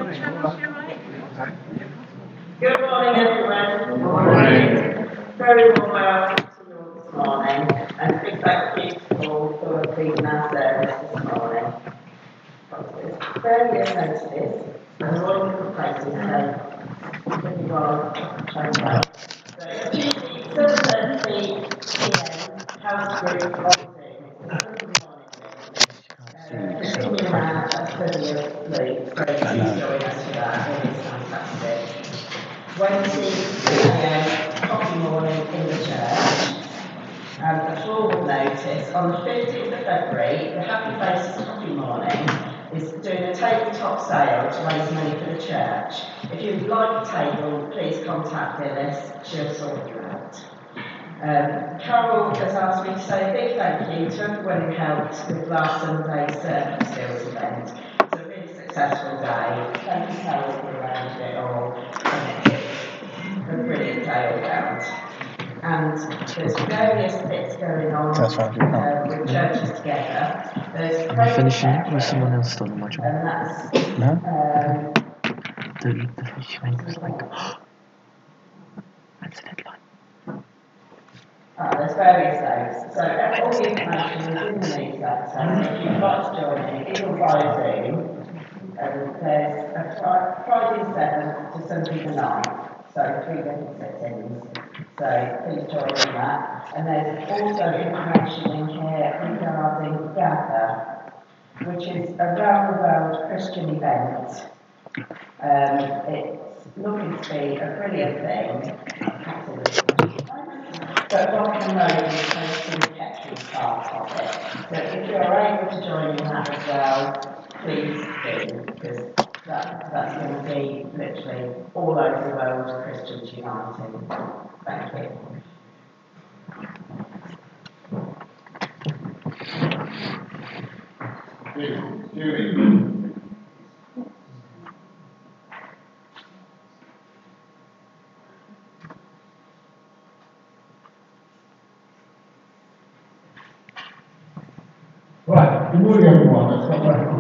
Good morning, everyone. Good morning. Very warm welcome to you all this morning, and a big thank you to all for leading our service this morning. It's various notices, and we're all in good places, so pretty well shown well. So, Tuesday, 7:30 p.m. house group on Zoom. Continuing our study of Luke, so please join us for that. It is fantastic. Wednesday a.m. coffee morning in the church. And a forward notice, on the 15th of February, the Happy Faces Coffee Morning is doing a tabletop sale to raise money for the church. If you'd like a table, please contact Phyllis, she'll sort you out. Carol has asked me to say a big thank you to everyone who helped with last Sunday's Circuit Skills event. It's a really successful day. Thank you, Carol, for arranging it all. A brilliant day all round. And there's various bits going on with churches together. Am I finishing with someone else still on my job? And that's the finishing was like, that's the deadline. There's various those. So all the information is in the newsletter. If you'd like to join me, it'll via Zoom. There's a Friday the 7th to Sunday the 9th. So 3 different sittings. So please join in that. And there's also information in here regarding Gather, which is a round the world Christian event. It's looking to be a brilliant thing. But Rockham Road is hosting the petrol part of it. So if you're able to join in that as well, please do, because that's going to be literally all over the world Christians uniting. Thank you. Julie. Right, good morning everyone. Let's start back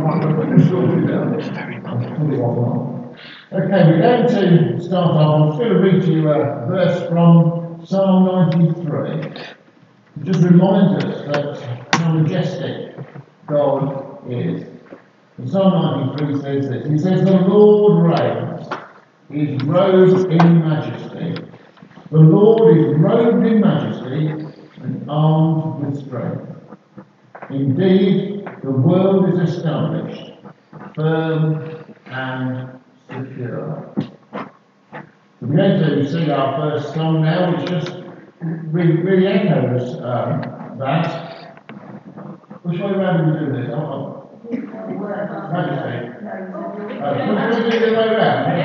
Okay, we're going to start off. I'm just going to read you a verse from Psalm 93. Just remind us that how majestic God is. And Psalm 93 says this. He says, "The Lord reigns, he is robed in majesty. The Lord is robed in majesty and armed with strength. Indeed, the world is established, firm and secure." So we're going to sing our first song now, which just really echoes that. Which way around do we do this? Majesty. We'll do it the other way around.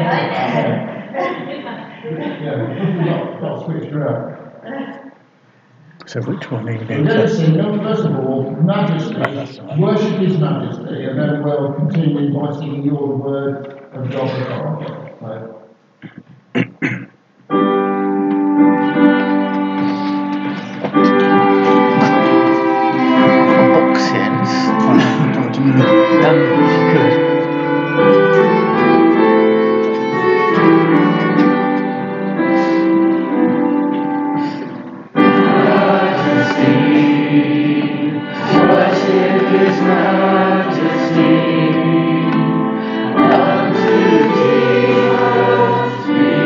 Yeah, we've got switched around. So which one are you We're going going to to sing, first of all, Majesty, worship His Majesty, and then we'll continue by singing You're the Word of God the Father. If you could. Majesty, unto Jesus be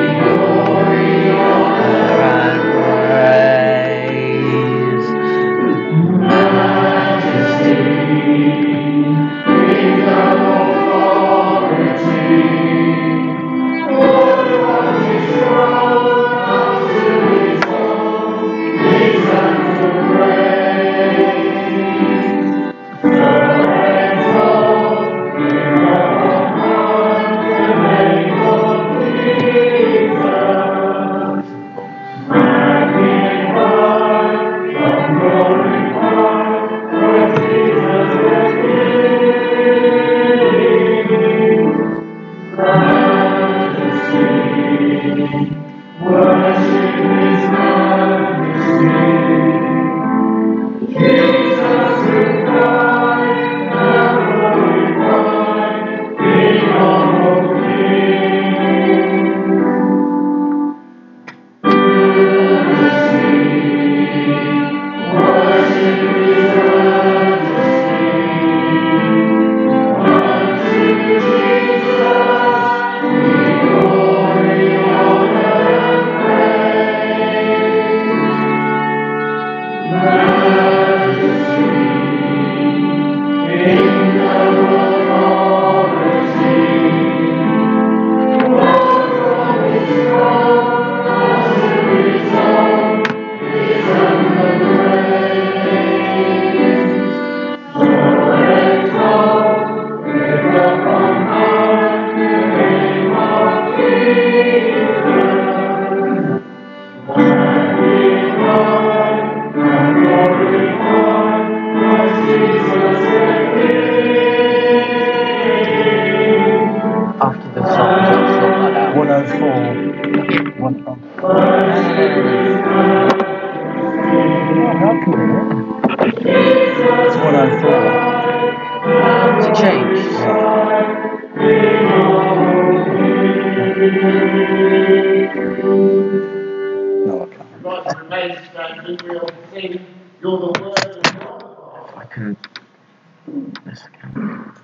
saying you're the Word of God. I can. This again.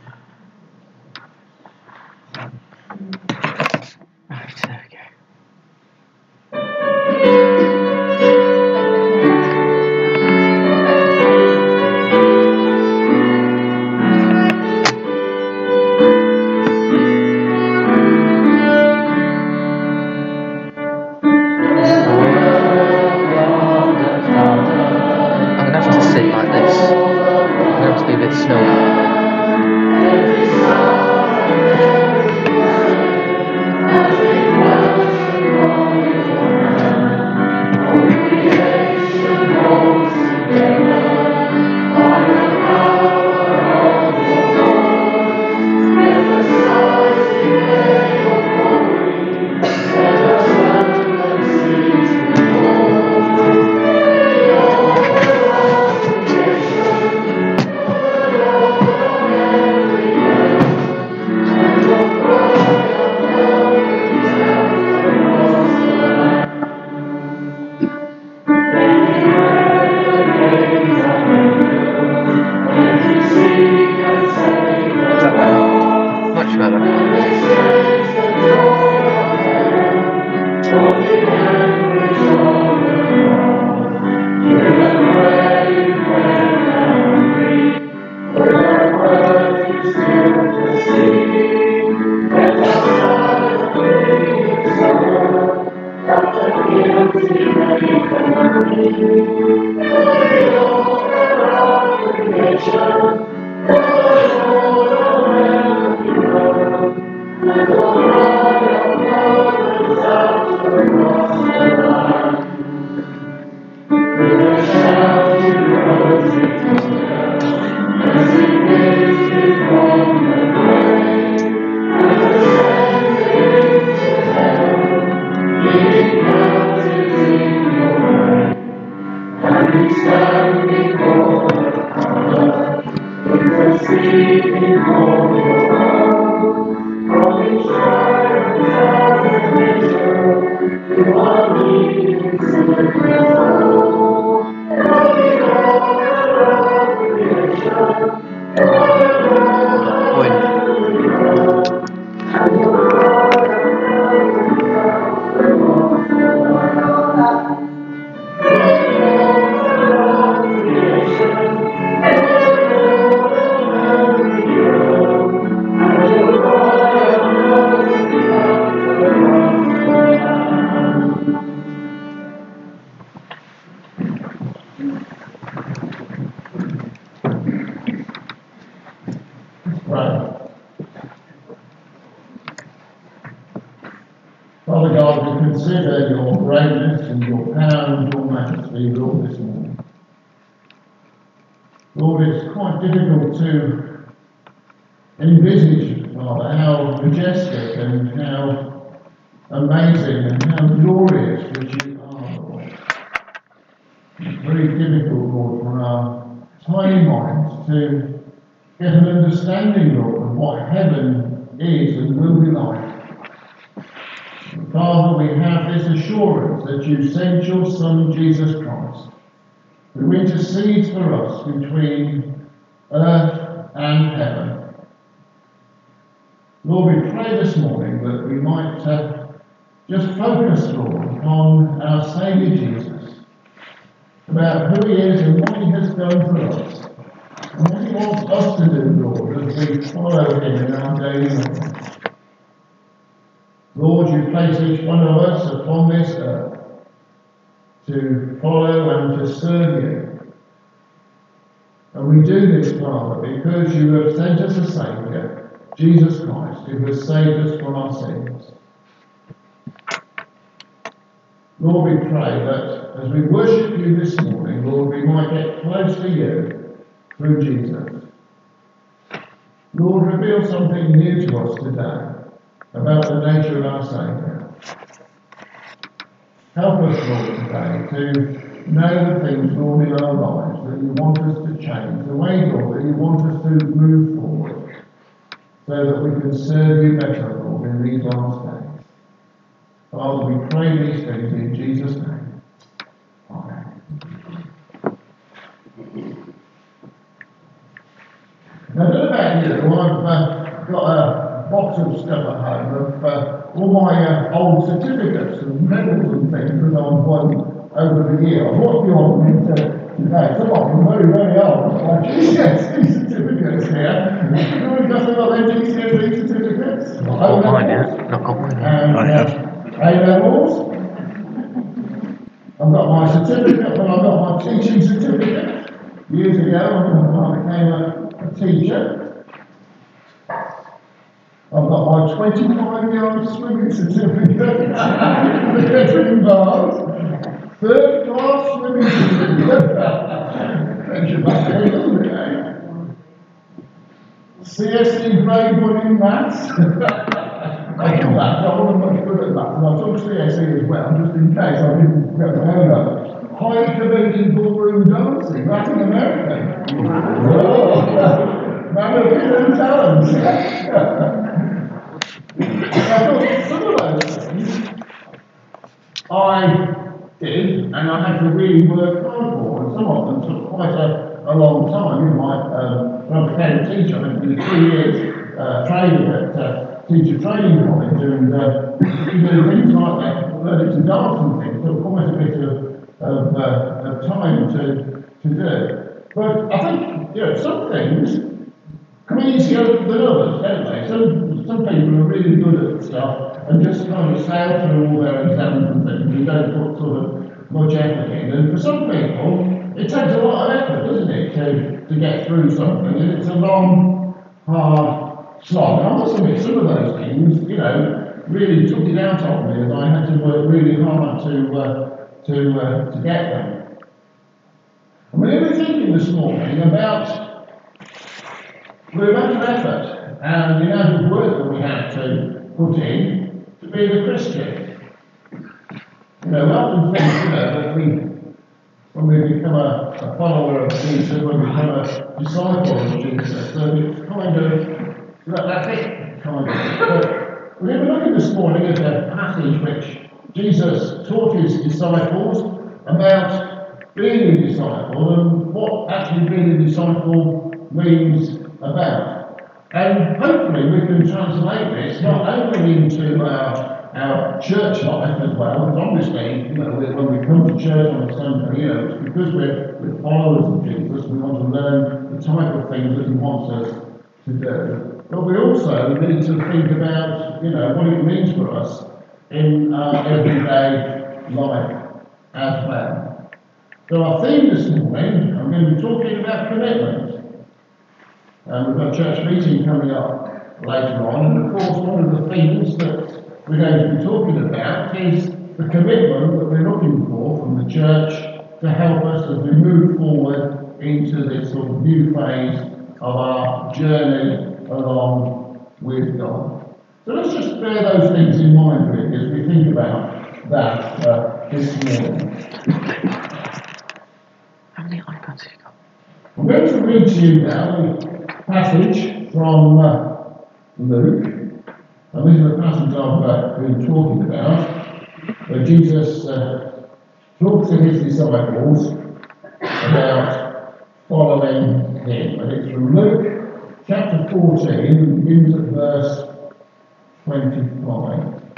Right, there we go. I'm gonna have to sit like this. I'm gonna have to be a bit snug. Much better. Right. Father God, we consider your greatness and your power and your majesty, Lord, this morning. Lord, it's quite difficult to envisage, Father, how majestic and how amazing and how glorious that you are, Lord. It's very difficult, Lord, for our tiny minds to get an understanding, Lord, of what heaven is and will be like. Father, we have this assurance that you sent your Son, Jesus Christ, who intercedes for us between earth and heaven. Lord, we pray this morning that we might just focus, Lord, upon our Saviour Jesus, about who he is and what he has done for us, and what he wants us to do, Lord, as we follow him in our daily life. Lord, you place each one of us upon this earth to follow and to serve you. And we do this, Father, because you have sent us a Saviour, Jesus Christ, who has saved us from our sins. Lord, we pray that as we worship you this morning, Lord, we might get close to you through Jesus. Lord, reveal something new to us today about the nature of our Saviour. Help us, Lord, today to know the things, Lord, in our lives that you want us to change, the way, Lord, that you want us to move forward, so that we can serve you better, Lord, in these last days. Father, we pray these things in Jesus' name. Amen. say, you know, I've got a box of stuff at home of all my old certificates and medals and things that I've won over the years. What do you want me to today? Some of them very, very old, like GCSE certificates here. Anyone got some of them GCSE certificates? Not got mine yet. Not got mine yet. I have. A-levels. I've got my certificate, but I've got my teaching certificate. Years ago, when I became a teacher. I've got my 25-yard swimming certificate, the Kettering bars, third-class swimming certificate. Thank you, CSE grade 1 in maths. I did that, I wasn't much good at maths, and I took CSE as well, just in case I didn't get the hell of it. High committed ballroom dancing, Latin American. Oh, man of hidden talents. I thought some of those things I did, and I had to really work hard for, and some of them took quite a long time. You know, when I became a teacher, I did 3 years training at teacher training college, and you do things like that, learning to dance and things, took quite a bit of time to do. But I think, you know, some things come easier than others, don't they? Some people are really good at stuff and just kind of sail through all their exams and things and don't put sort of much effort in. And for some people, it takes a lot of effort, doesn't it, to get through something, and it's a long, hard slog. And I must admit, some of those things, you know, really took it out of me, and I had to work really hard to get them. And we were thinking this morning about the amount of effort and the amount of work that we have to put in to being a Christian. You know, we often think, you know, that when we become a follower of Jesus, when we become a disciple of Jesus, that it's kind of, that's it, kind of. But we're looking this morning at a passage which Jesus taught his disciples about being a disciple and what actually being a disciple means about. And hopefully we can translate this not only into our church life as well, because obviously, you know, when we come to church on a Sunday, you know, it's because we're followers of Jesus, we want to learn the type of things that he wants us to do. But we also need to think about, you know, what it means for us in our everyday life as well. So our theme this morning, I'm going to be talking about commitment. We've got a church meeting coming up later on, and of course one of the things that we're going to be talking about is the commitment that we're looking for from the church to help us as we move forward into this sort of new phase of our journey along with God. So let's just bear those things in mind really as we think about that this morning. How many iPads have you got? I'm going to read to you now the passage from Luke. And this is the passage I've been talking about, where Jesus talks to his disciples about following him. And it's from Luke chapter 14, begins at verse 25.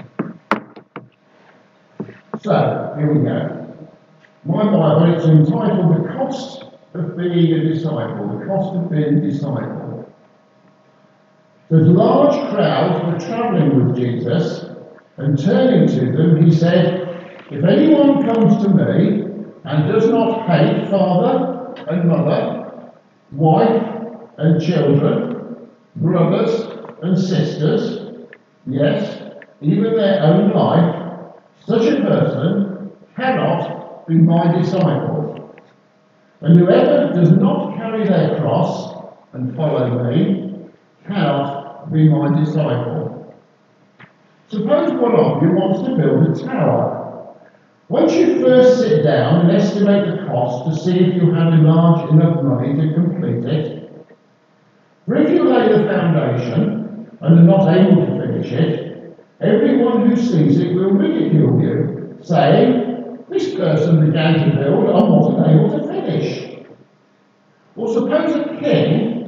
So, here we go. My Bible, it's entitled The Cost of Being a Disciple. The Cost of Being a Disciple. There's large crowds were travelling with Jesus, and turning to them, he said, "If anyone comes to me and does not hate father and mother, wife and children, brothers and sisters, yes, even their own life, such a person cannot be my disciple. And whoever does not carry their cross and follow me cannot be my disciple. Suppose one of you wants to build a tower. Won't you first sit down and estimate the cost to see if you have enough money to complete it? For if you lay the foundation and are not able to finish it, everyone who sees it will ridicule you, saying, 'This person began to build and wasn't able to finish.' Or suppose a king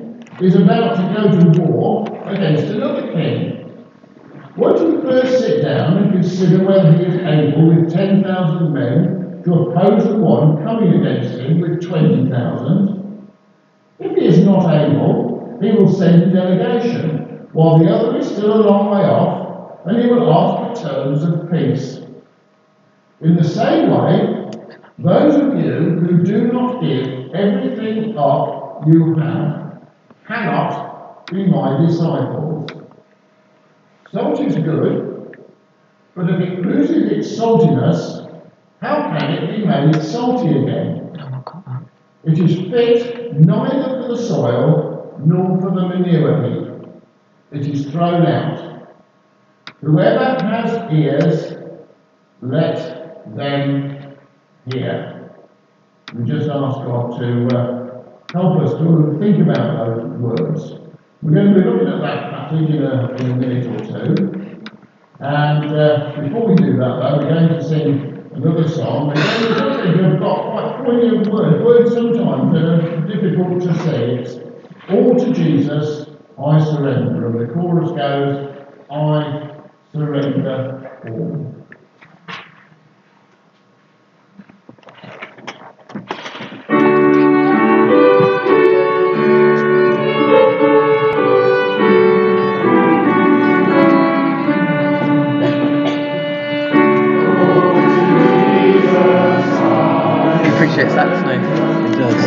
is about to go to war against another king. Won't you first sit down and consider whether he is able with 10,000 men to oppose the one coming against him with 20,000? If he is not able, he will send a delegation, while the other is still a long way off, and he will ask for terms of peace. In the same way, those of you who do not give everything up you have cannot be my disciples. Salt is good, but if it loses its saltiness, how can it be made salty again? It is fit neither for the soil nor for the manure heap. It is thrown out. Whoever has ears, let them hear. We just ask God to help us to think about those words. We're going to be looking at that passage in a minute or two. And before we do that, though, we're going to sing another song. We've got quite poignant words sometimes that are difficult to say. It's all to Jesus, I surrender. And the chorus goes, I surrender all. Appreciates that, doesn't he? It does.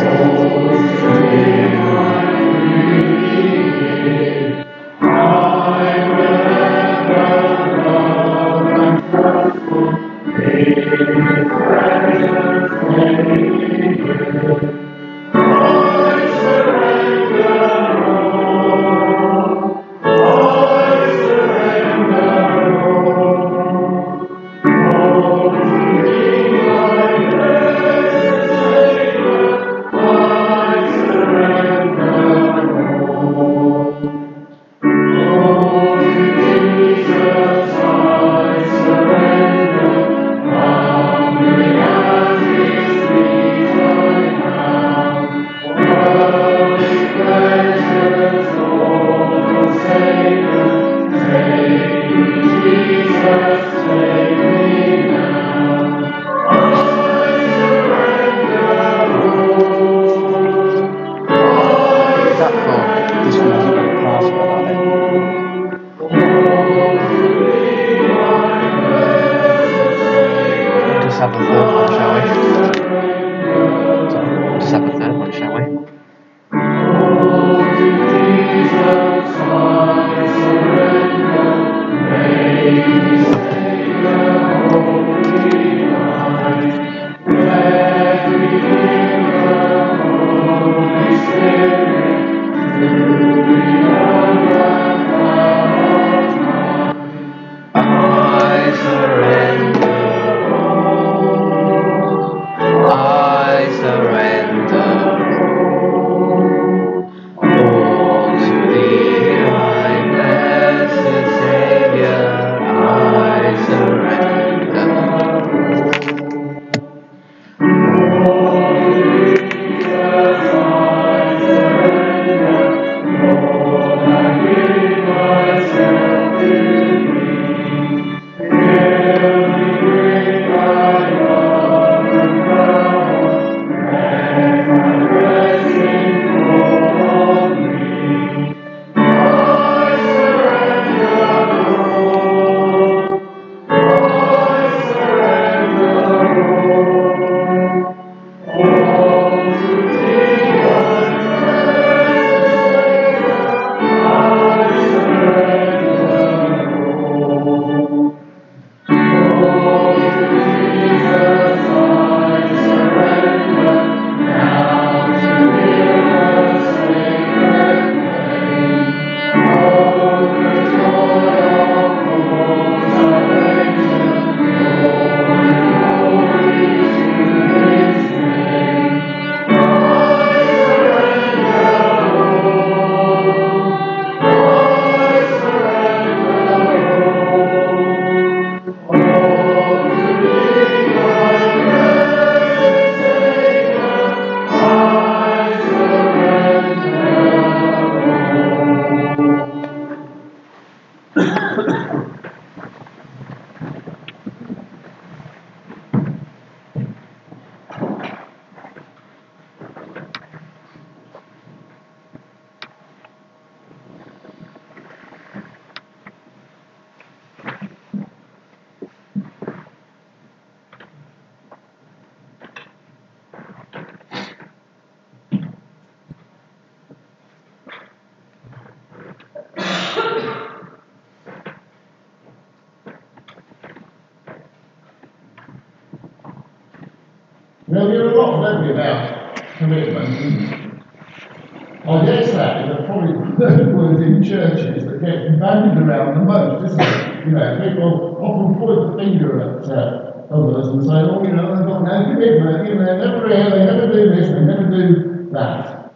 Now, we hear a lot, don't we, about commitment. I guess that is probably the word in churches that get bandied around the most, isn't it? You know, people often point the finger at others and say, oh, you know, they've got no commitment, you know, they're never here, they never do this, they never do that.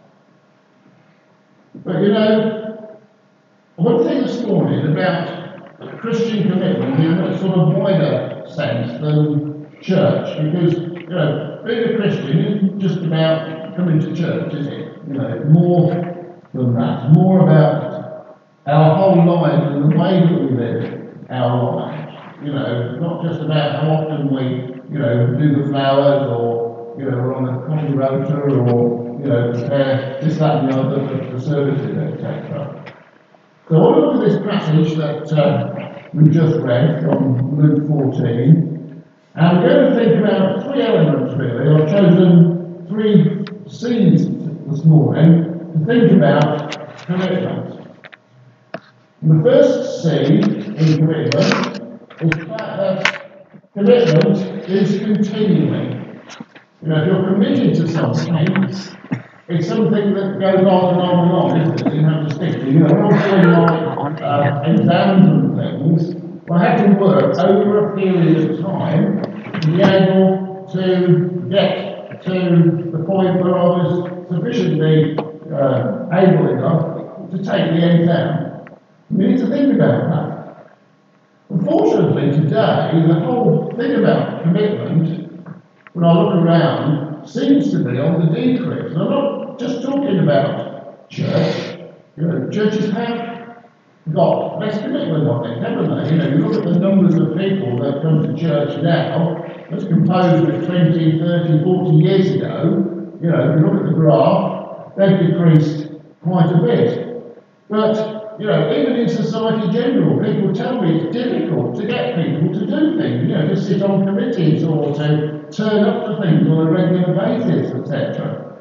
But, you know, I want to think this morning about Christian commitment in a sort of wider sense than church, because, you know, being a Christian isn't just about coming to church, is it? You know, more than that, more about our whole lives and the way that we live our lives. You know, not just about how often we, you know, do the flowers or, you know, we're on the coffee rota or, you know, prepare this, that and the other for the services, etc. So I want to look at this passage that we've just read from Luke 14, and we're going to think about three elements really. I've chosen three scenes this morning to think about commitment. And the first scene in commitment is the fact that commitment is continuing. You know, if you're committed to something, it's something that goes on and on and on, isn't it? You have to stick to. You know, when I'm doing my exams and things, I have to work over a period of time to be able to get to the point where I was sufficiently able enough to take the exam. We need to think about that. Unfortunately, today, the whole thing about commitment, when I look around, seems to be on the decrease. And I'm not just talking about church. You know, churches have got less commitment, I think, haven't they? You know, you look at the numbers of people that come to church now, as composed with 20, 30, 40 years ago. You know, if you look at the graph, they've decreased quite a bit. But you know, even in society general, people tell me it's difficult to get people to do things, you know, to sit on committees or to turn up to things on a regular basis, etc.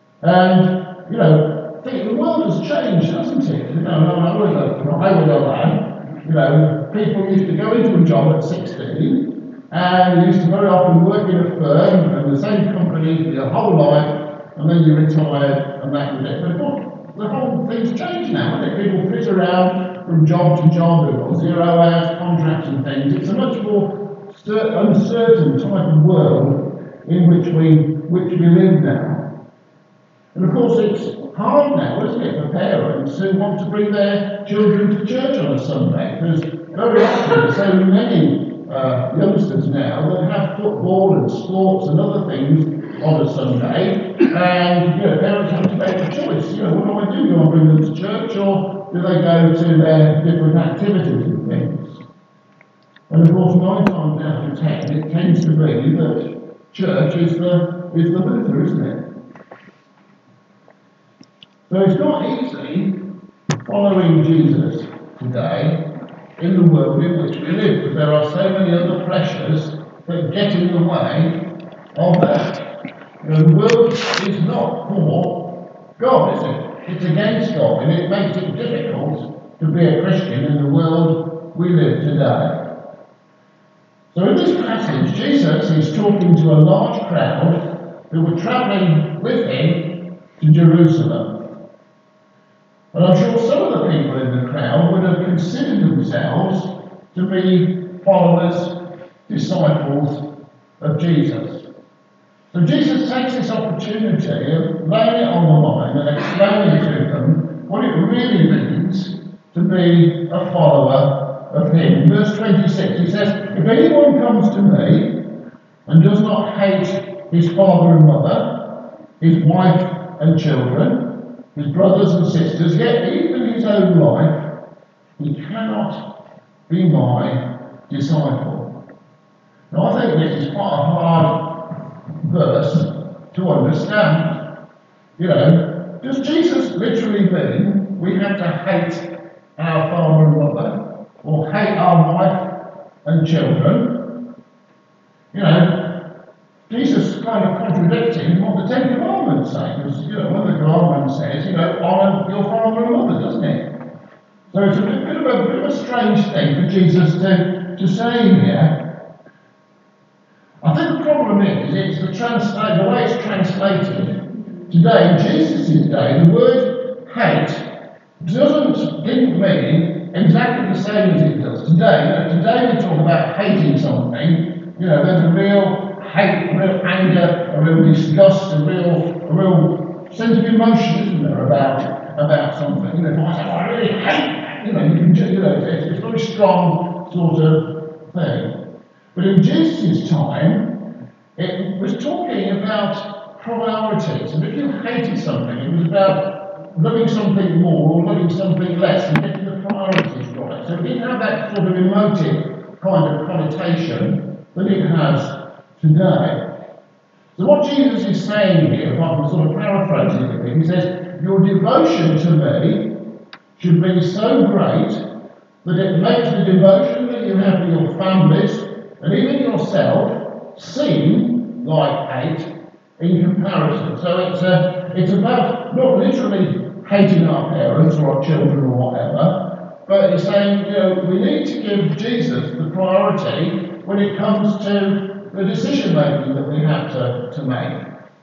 And, you know, I think the world has changed, hasn't it? You know, I was a lad, you know, people used to go into a job at 16, and they used to very often work in a firm and the same company for your whole life, and then you retired, and that was it. But the whole thing's changed now, isn't it? People flit around from job to job, they've got 0 hours contracts and things. It's a much more uncertain type of world in which we live now. And of course it's hard now, isn't it, for parents who want to bring their children to church on a Sunday, because very often there's so many youngsters now that have football and sports and other things on a Sunday, and you know, parents have to make a choice. You know, what do? Do I bring them to church, or do they go to their different activities and things? And of course, 9 times out of 10, it tends to be that church is the Luther, isn't it? So it's not easy following Jesus today in the world in which we live, because there are so many other pressures that get in the way of that. You know, the world is not for God, is it? It's against God, and it makes it difficult to be a Christian in the world we live today. So in this passage, Jesus is talking to a large crowd who were travelling with him to Jerusalem. And I'm sure some of the people in the crowd would have considered themselves to be followers, disciples of Jesus. So Jesus takes this opportunity of laying it on the line and explaining to them what it really means to be a follower of him. In verse 26 he says, "If anyone comes to me and does not hate his father and mother, his wife and children, his brothers and sisters, yet even his own life, he cannot be my disciple." Now I think this is quite a hard verse to understand. You know, does Jesus literally mean we have to hate our father and mother, or hate our wife and children? You know, Jesus is kind of contradicting what the Ten Commandments say, because, you know, when the commandment says, you know, honour your father and mother, doesn't it? So it's a bit of a strange thing for Jesus to say here. I think the problem problem is, it's the way it's translated today. In Jesus' day, the word hate didn't mean exactly the same as it does today. Today we talk about hating something. There's a real hate, a real anger, a real disgust, a real sense of emotion, isn't there, about something. If I say, I really hate that, it's a very strong sort of thing. But in Jesus' time, it was talking about priorities. And if you hated something, it was about loving something more or loving something less and getting the priorities right. So it didn't have that sort of emotive kind of connotation that it has today. So what Jesus is saying here, if I can sort of paraphrase it a bit, he says, your devotion to me should be so great that it makes the devotion that you have to your families and even yourself seem like hate in comparison. So it's about not literally hating our parents or our children or whatever, but it's saying, we need to give Jesus the priority when it comes to the decision making that we have to make.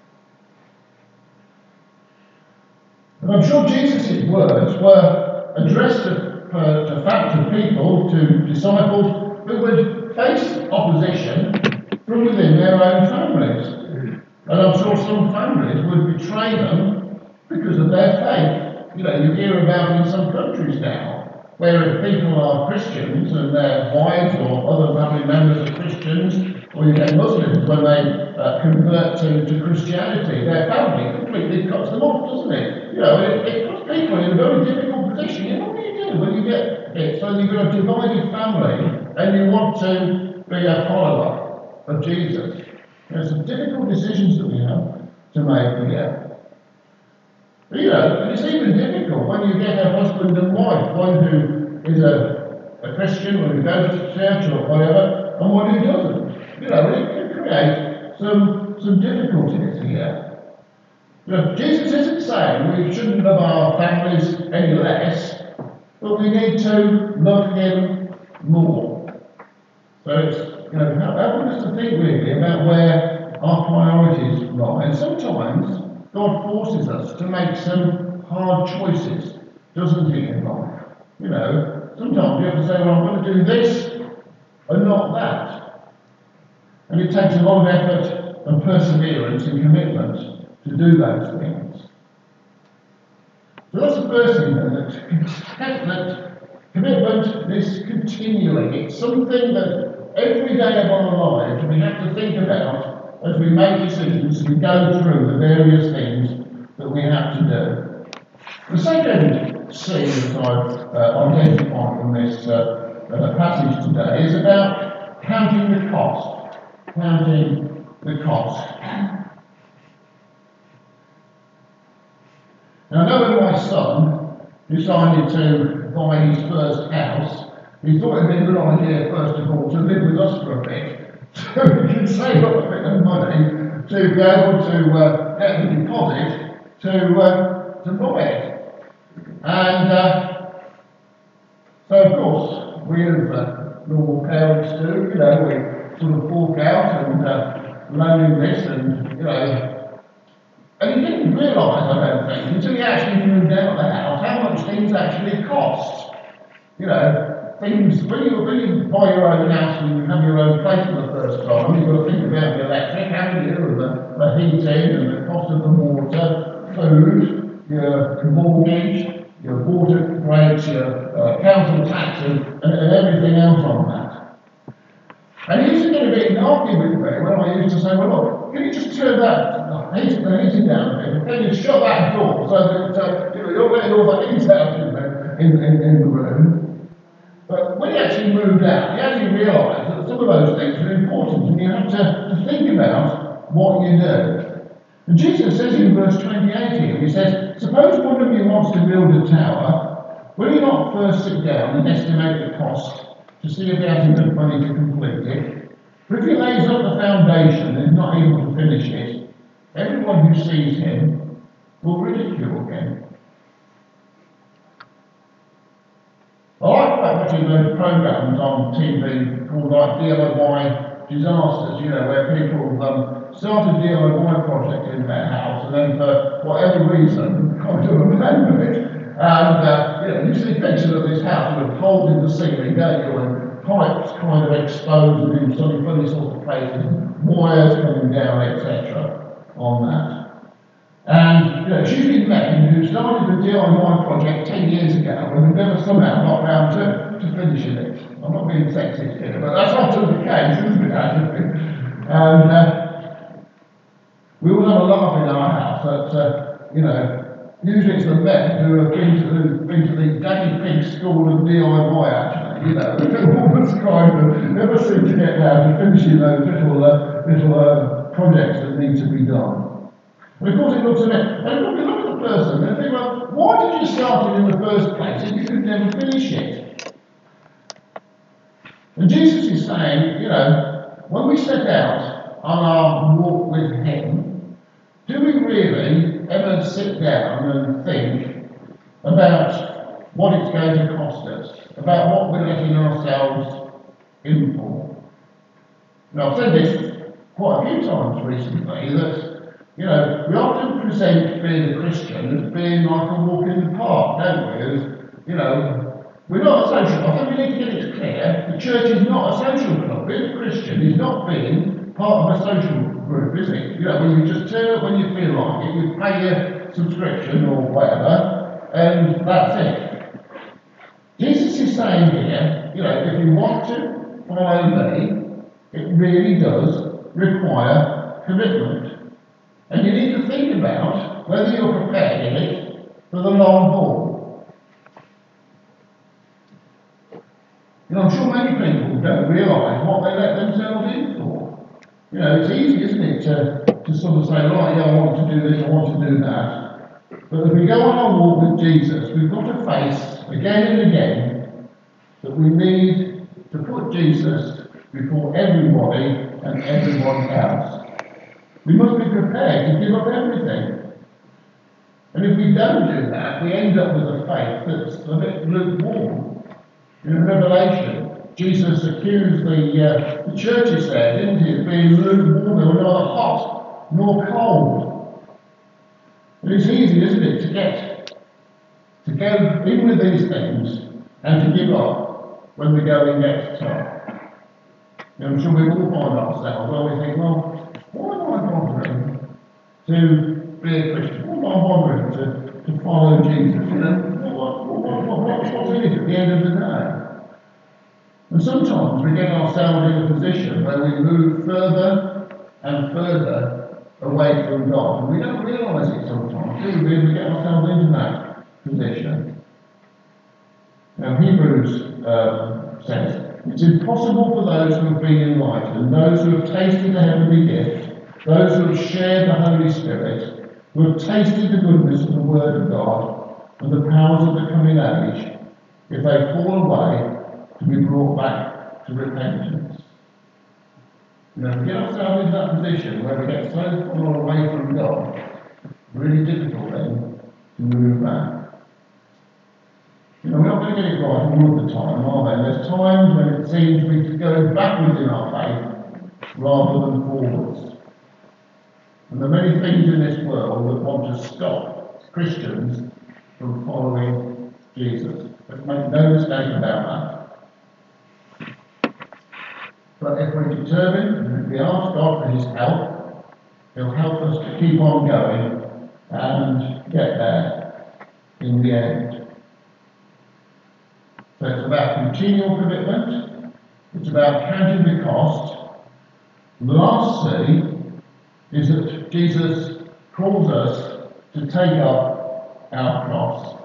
And I'm sure Jesus' words were addressed to people, to disciples who would face opposition from within their own families. And I'm sure some families would betray them because of their faith. You hear about in some countries now, where if people are Christians and their wives or other family members are Christians, or you get Muslims when they convert to Christianity, their family completely cuts them off, doesn't it? It puts people in a very difficult position. What do you do when you get it? So you've got a divided family and you want to be a follower of Jesus. There's some difficult decisions that we have to make here. And it's even difficult when you get a husband and wife, one who is a Christian or who goes to church or whatever, and one who doesn't. It can create some difficulties here. Jesus isn't saying we shouldn't love our families any less, but we need to love him more. So it's helping us to think really about where our priorities lie. And sometimes God forces us to make some hard choices, doesn't he, in life? Sometimes you have to say, well, I'm going to do this and not that. And it takes a lot of effort and perseverance and commitment to do those things. So that's the first thing, that commitment is continuing. It's something that every day of our lives we have to think about as we make decisions and go through the various things that we have to do. The second scene that I've identified from this passage today is about counting the cost. Counting the cost. Now, I know when my son decided to buy his first house, he thought it would be a good idea, first of all, to live with us for a bit, so we can save up a bit of money to be able to get the deposit to buy it. And so, of course, we as normal parents do, we sort of fork out and loan him this and he didn't realise, I don't think, until he actually moved out of the house, how much things actually cost. Things, when you buy your own house and you have your own place for the first time, you've got to think about the electric, haven't you, and the heating and the cost of the water, food, your mortgage, your water rates, your council tax, and everything else on that. And he used to get a bit nasty with me when I used to say, well, look, can you just turn the heating down a bit? Can you shut that door so that you're getting all the heat out in the room? But when he actually moved out, he actually realised that some of those things are important and you have to think about what you do. And Jesus says in verse 28 here, he says, suppose one of you wants to build a tower, will you not first sit down and estimate the cost to see if he has enough money to complete it? For if he lays up the foundation and is not able to finish it, everyone who sees him will ridicule him. I like quite watching those programs on TV called like DIY disasters, where people start a DIY project in their house and then for whatever reason can't do abandon it. And you see pictures of this house with holes in the ceiling, don't you, and pipes kind of exposed in some funny sort of places, wires coming down, etc. on that. And she's been men who started the DIY project 10 years ago and have never somehow got round to finishing it. I'm not being sexist here, but that's often the case, isn't it, actually? And we always have a laugh in our house that, usually it's the men who have been to the Daddy Pig School of DIY, actually, the woman's kind of never seem to get down to finishing those little projects that need to be done. And of course it looks at it, and look at the person, and think, well, why did you start it in the first place if you could never finish it? And Jesus is saying, when we set out on our walk with Him, do we really ever sit down and think about what it's going to cost us, about what we're letting ourselves in for? Now, I've said this quite a few times recently, that we often present being a Christian as being like a walk in the park, don't we? We're not a social. I think we need to get it clear. The church is not a social club. Being a Christian is not being part of a social group, is it? When you just turn up when you feel like it, you pay your subscription or whatever, and that's it. Jesus is saying here, if you want to follow me, it really does require commitment. And you need to think about whether you're prepared in it for the long haul. I'm sure many people don't realise what they let themselves in for. It's easy, isn't it, to sort of say, right, I want to do this, I want to do that. But if we go on our walk with Jesus, we've got to face again and again that we need to put Jesus before everybody and everyone else. We must be prepared to give up everything. And if we don't do that, we end up with a faith that's a bit lukewarm. In Revelation, Jesus accused the churches there, didn't he, of being lukewarm. They were neither hot nor cold. And it's easy, isn't it, to go in with these things and to give up when the going gets tough. I'm sure we all find ourselves where we think, well, why am I bothering to be a Christian? Why am I bothering to follow Jesus? What's in it at the end of the day? And sometimes we get ourselves in a position where we move further and further away from God. And we don't realise it sometimes, do we? We get ourselves into that position. Now, Hebrews says, it's impossible for those who have been enlightened, those who have tasted the heavenly gift, those who have shared the Holy Spirit, who have tasted the goodness of the Word of God and the powers of the coming age, if they fall away, to be brought back to repentance. We get ourselves into that position where we get so far away from God, really difficult then to move back. We're not going to get it right all of the time, are there? There's times when it seems we're going backwards in our faith rather than forwards. And there are many things in this world that want to stop Christians from following Jesus. Let's make no mistake about that. But if we're determined and if we ask God for His help, He'll help us to keep on going and get there in the end. So it's about continual commitment, it's about counting the cost. And the last C is that Jesus calls us to take up our cross.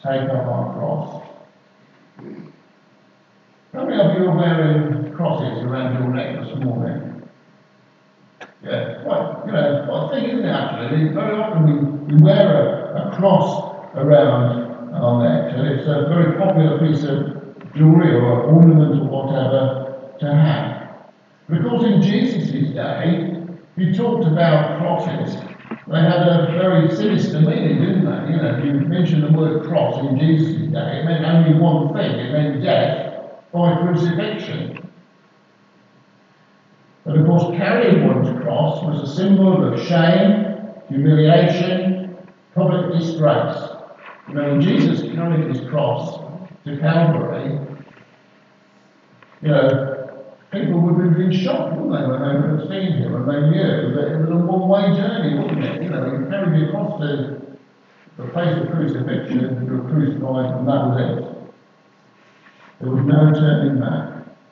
How many of you are wearing crosses around your neck this morning? Yeah, quite a thing, isn't it, actually? Very often we wear a cross around our neck, and it's a very popular piece of jewellery or ornament or whatever to have. But of course, in Jesus' day, he talked about crosses. They had a very sinister meaning, didn't they? If you mention the word cross in Jesus' day, it meant only one thing. It meant death by crucifixion. And of course, carrying one's cross was a symbol of shame, humiliation, public disgrace. You know, when Jesus carried his cross to Calvary, you know, people would have been shocked, wouldn't they, when they would have seen him and they knew that it was a one-way journey, wasn't it? You know, he carried his cross to the place of crucifixion, you were crucified, and that was it. There was no turning back.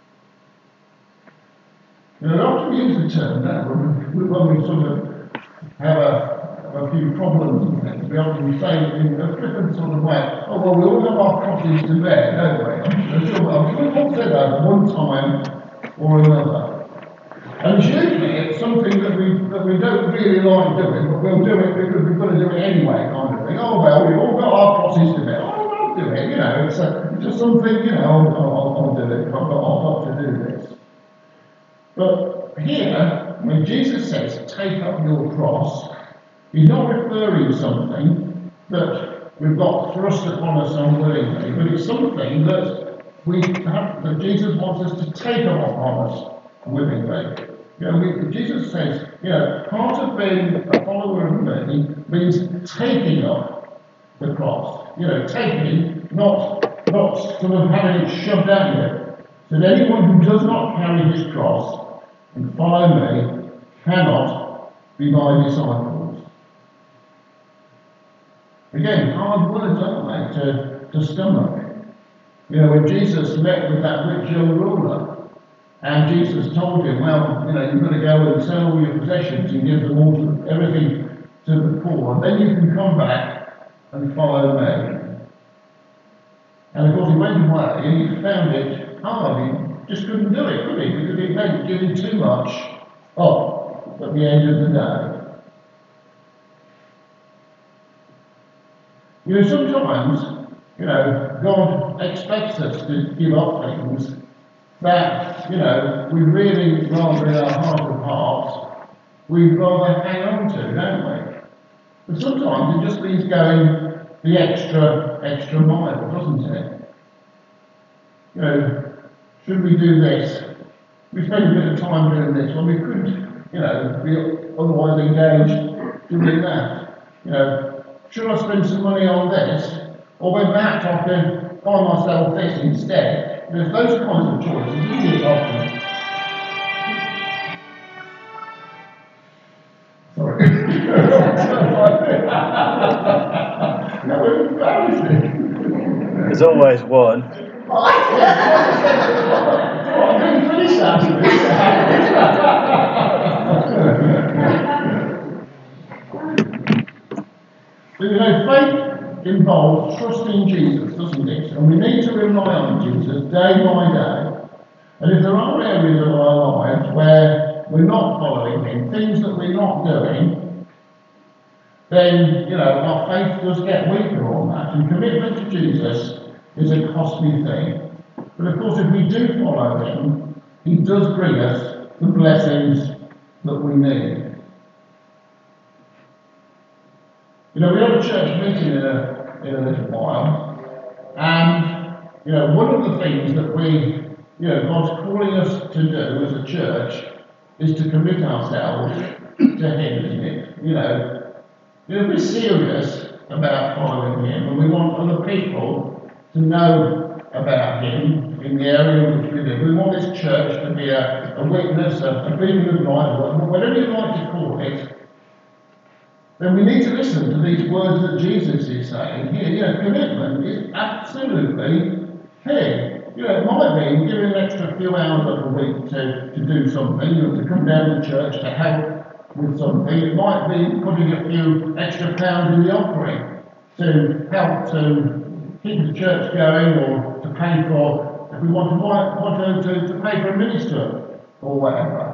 You know, often we use the term now when we sort of have a few problems and things. We often say in a flippant sort of way, oh, well, we all have our crosses to bear, don't we? I'm sure we've all said that at one time or another. And usually it's something that we don't really like doing, but we'll do it because we've got to do it anyway, kind of thing. Oh, well, we've all got our crosses to bear. Oh, I'll do it, you know. It's just something, you know, I'll do it. I've got to do this. But here, when Jesus says, take up your cross, he's not referring to something that we've got thrust upon us unwillingly, but it's something that that Jesus wants us to take up upon us willingly. You know, Jesus says, you know, part of being a follower of me means taking up the cross. You know, taking, not sort of having it shoved at you. So that anyone who does not carry his cross and follow me cannot be my disciples. Again, hard words, aren't they, to stomach. You know, when Jesus met with that rich young ruler, and Jesus told him, well, you know, you've got to go and sell all your possessions and give them all everything to the poor, and then you can come back and follow me. And of course he went away and he found it hard. He just couldn't do it, could he? Because it meant giving too much up at the end of the day. You know, sometimes, you know, God expects us to give up things that, you know, we really rather in our heart of hearts, we'd rather hang on to, don't we? But sometimes it just means going the extra mile, doesn't it? You know, should we do this? We spend a bit of time doing this when we could, you know, be otherwise engaged doing that. You know, should I spend some money on this? Or when perhaps I could buy myself this instead? There's those kinds of choices, isn't it, often? Sorry. That was embarrassing. There's always one. I didn't finish that. You know, faith involves trusting Jesus, doesn't it? And we need to rely on Jesus day by day. And if there are areas of our lives where we're not following him, things that we're not doing, then, you know, our faith does get weaker on that. And commitment to Jesus is a costly thing. But of course, if we do follow him, he does bring us the blessings that we need. You know, we have a church meeting in a little while, and, you know, one of the things that God's calling us to do as a church is to commit ourselves to him, isn't it? You know, we're serious about following him, and we want other people to know about him in the area in which we live. We want this church to be a witness, a beacon of light, whatever you like to call it. Then we need to listen to these words that Jesus is saying here. You know, commitment is absolutely key. You know, it might mean giving an extra few hours of the week to do something, you know, to come down to church to help with something. It might be putting a few extra pounds in the offering to help to keep the church going, or to pay for, if we want to pay for a minister or whatever.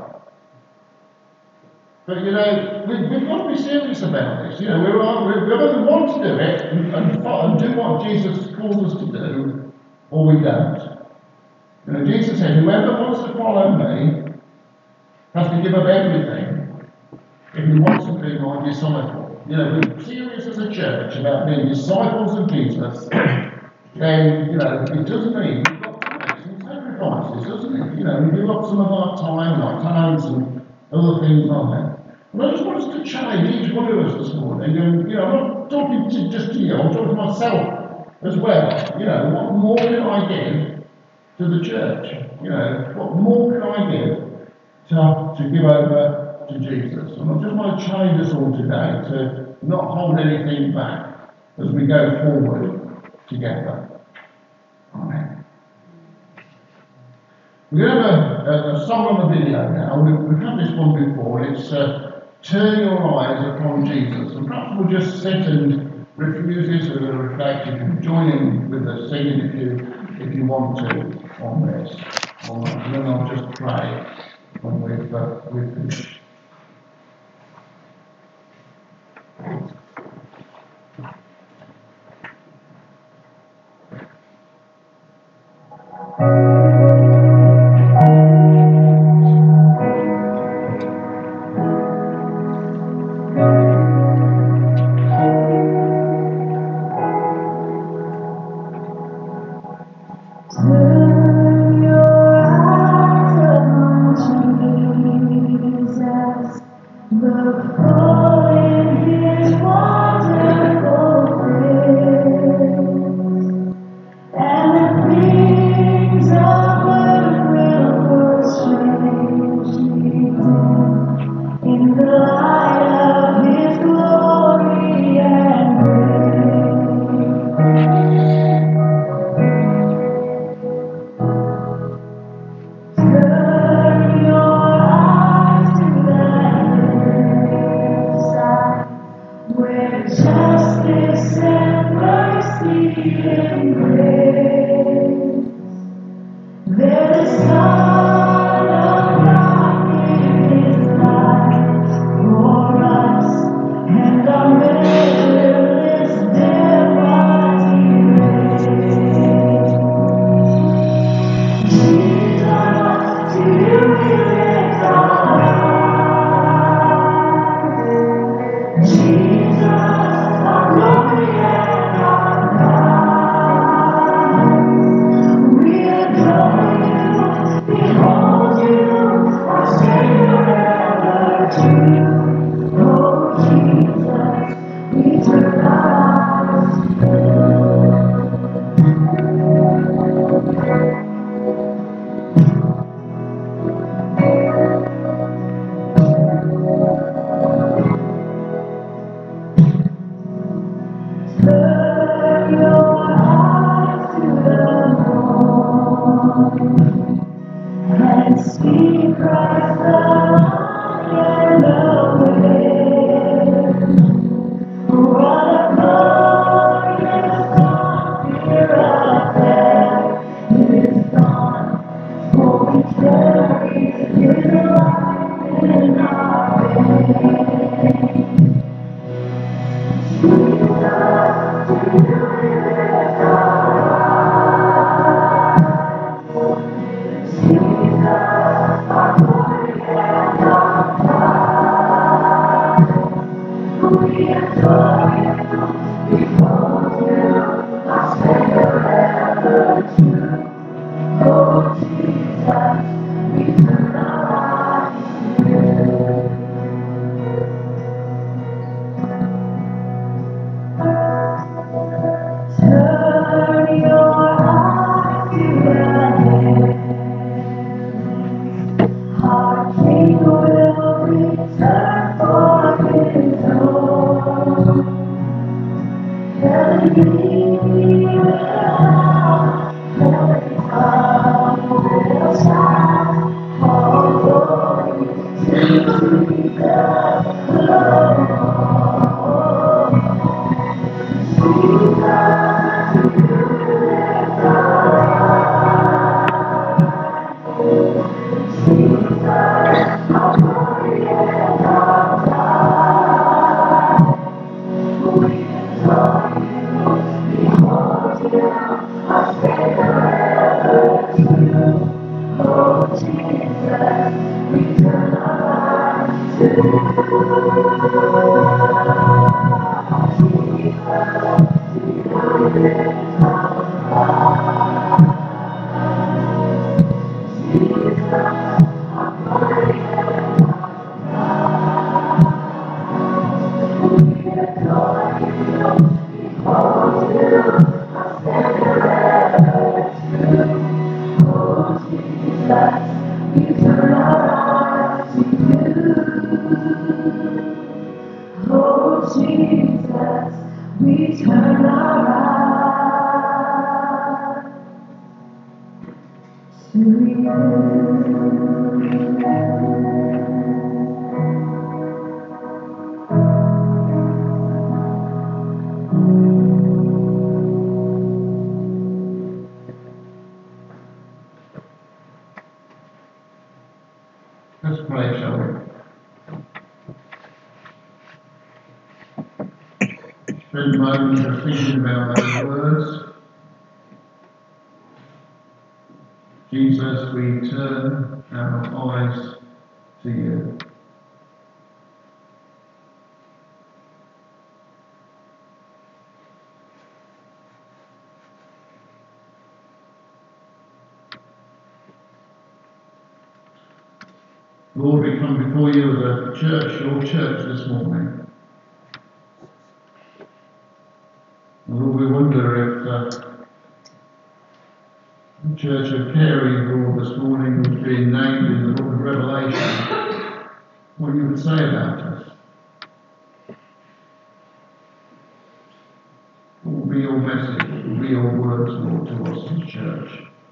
But, you know, we've got to be serious about this. You know, we either want to do it and do what Jesus calls us to do, or we don't. You know, Jesus said, whoever wants to follow me has to give up everything if he wants to be my disciple. You know, if we're serious as a church about being disciples of Jesus, then, you know, it does mean we've got to make some sacrifices, doesn't it? You know, we give up some of our time and our talents and other things like that. But I just want us to challenge each one of us this morning, and you know, I'm not talking just to you, I'm talking to myself as well. You know, what more can I give to the church? You know, what more can I give to give over to Jesus? And I just want to challenge us all today to not hold anything back as we go forward together. Amen. We have a song on the video now. We've had this one before. It's Turn Your Eyes Upon Jesus. And perhaps we'll just sit and refuse this as a reflection. You can join in with the singing if you want to on this. All right. And then I'll just pray when we've finished. Let's pray, shall we? Spend a moment just thinking about those words. Jesus, we turn our eyes to you. Lord, we come before you as a church, your church this morning. Lord, we wonder if the Church of Carey, Lord, this morning was being named in the book of Revelation, what you would say about us. What will be your message? What will be your words, Lord, to us as church?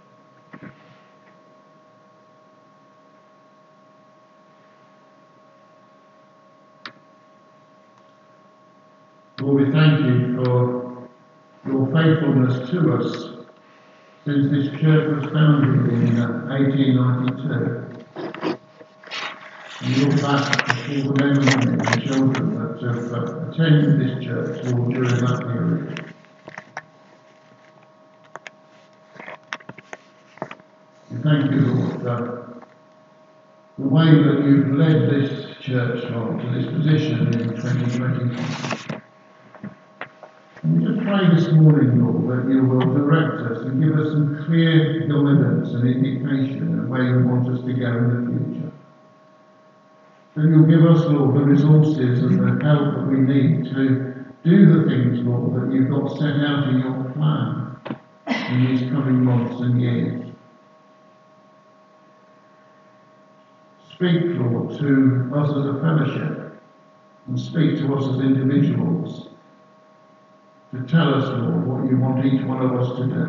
Lord, we thank you for your faithfulness to us since this church was founded in 1892. And look back to all the men and women and children that have attended this church, Lord, during that period. We thank you, Lord, for the way that you've led this church, Lord, to this position in 2020. And we just pray this morning, Lord, that you will direct us and give us some clear guidance and indication of where you want us to go in the future. That you'll give us, Lord, the resources and the help that we need to do the things, Lord, that you've got set out in your plan in these coming months and years. Speak, Lord, to us as a fellowship and speak to us as individuals. To tell us, Lord, what you want each one of us to do.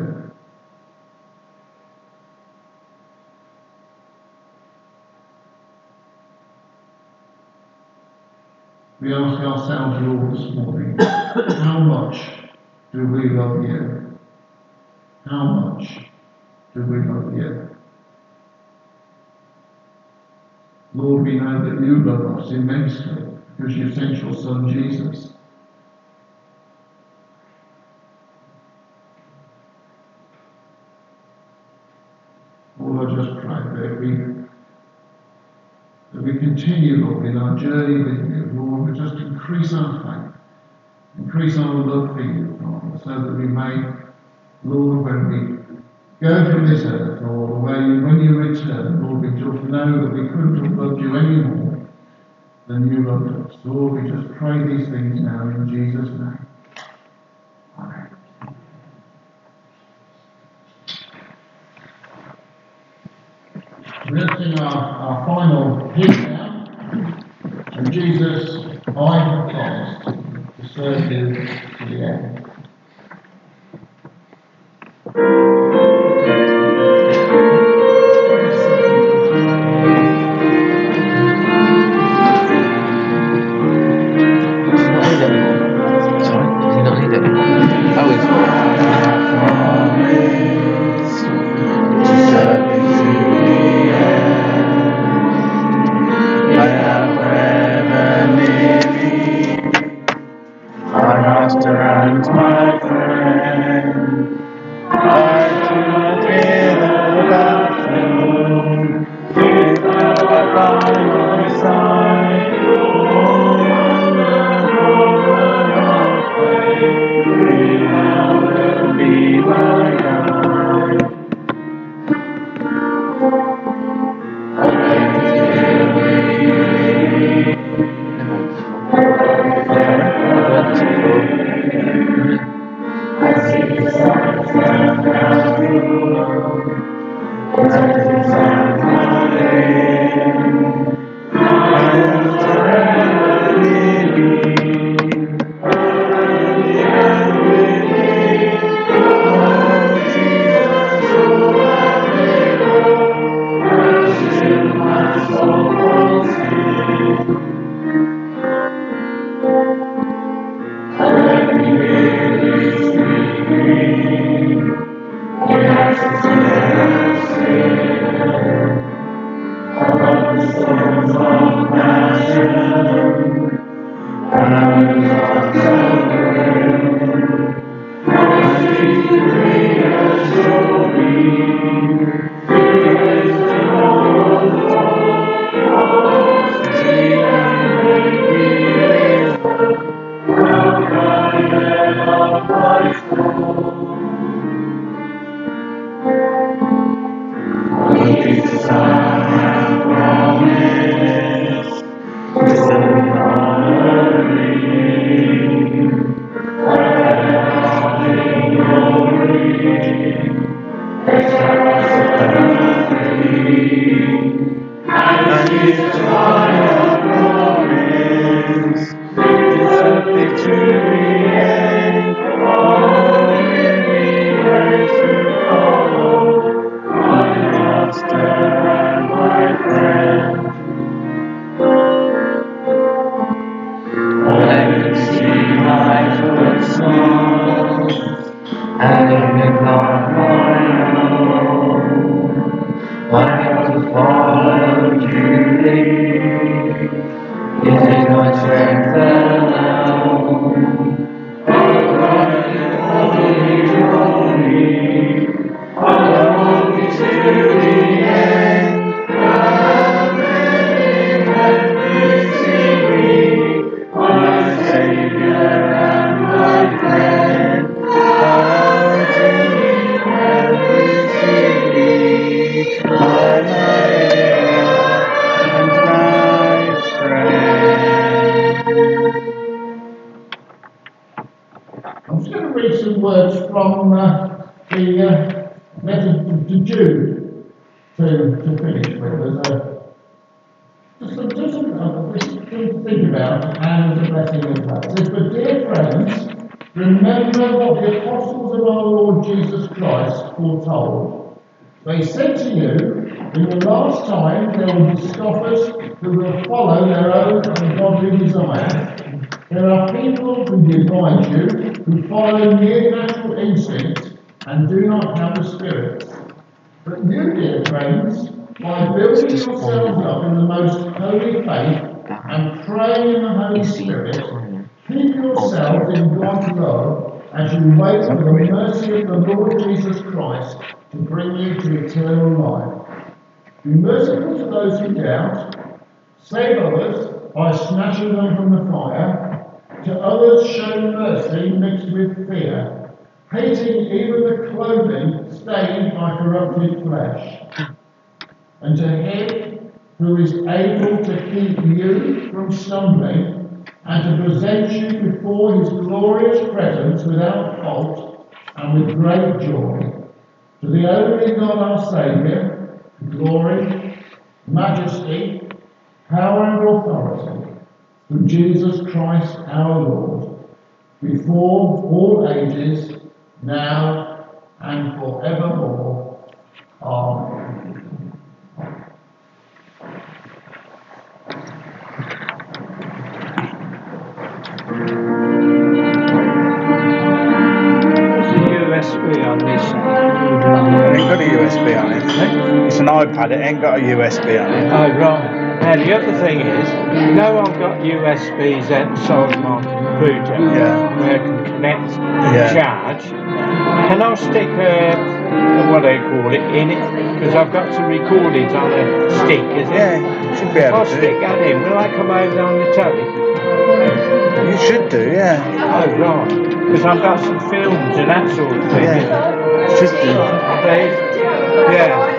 We ask ourselves, Lord, this morning, how much do we love you? How much do we love you? Lord, we know that you love us immensely because you sent your Son, Jesus. Lord, I just pray that we continue, Lord, in our journey with you. Lord, we just increase our faith, increase our love for you, Father, so that we may, Lord, when we go from this earth, Lord, when you return, Lord, we just know that we couldn't have loved you any more than you loved us. Lord, we just pray these things now in Jesus' name. Amen. We're going to sing our final hymn now. And Jesus, I have promised to serve you to the end. They said to you, in the last time there will be scoffers who will follow their own ungodly desires. There are people who divide you, who follow mere natural instincts and do not have the Spirit. But you, dear friends, by building yourselves up in the most holy faith and praying in the Holy Spirit, keep yourselves in God's love as you wait for the mercy of the Lord Jesus Christ to bring you to eternal life. Be merciful to those who doubt, save others by snatching them from the fire, to others show mercy mixed with fear, hating even the clothing stained by corrupted flesh. And to him who is able to keep you from stumbling and to present you before his glorious presence without fault and with great joy, to the only God our Saviour, glory, majesty, power and authority, through Jesus Christ our Lord, before all ages, now and forevermore. Amen. USB on this. It ain't got a USB on it. It's an iPad, it ain't got a USB on it. Oh, right. Now, the other thing is, you know I've got USBs outside my computer where I can connect and charge. Can I stick what do you call it, in it? Because I've got to record it on a stick, isn't it? Yeah, you should be able I'll to. stick that in. Will I come over on the telly? You should do, yeah. Oh, right. Because I've got some films and that sort of thing. Yeah, should do. Please? Yeah.